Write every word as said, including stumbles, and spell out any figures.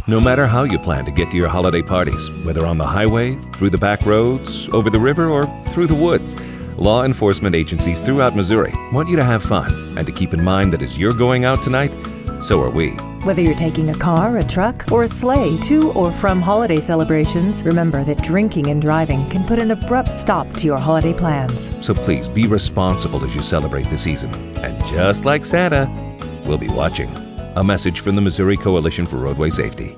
No matter how you plan to get to your holiday parties, whether on the highway, through the back roads, over the river, or through the woods, law enforcement agencies throughout Missouri want you to have fun and to keep in mind that as you're going out tonight, so are we. Whether you're taking a car, a truck, or a sleigh to or from holiday celebrations, remember that drinking and driving can put an abrupt stop to your holiday plans. So please be responsible as you celebrate the season. And just like Santa, we'll be watching. A message from the Missouri Coalition for Roadway Safety.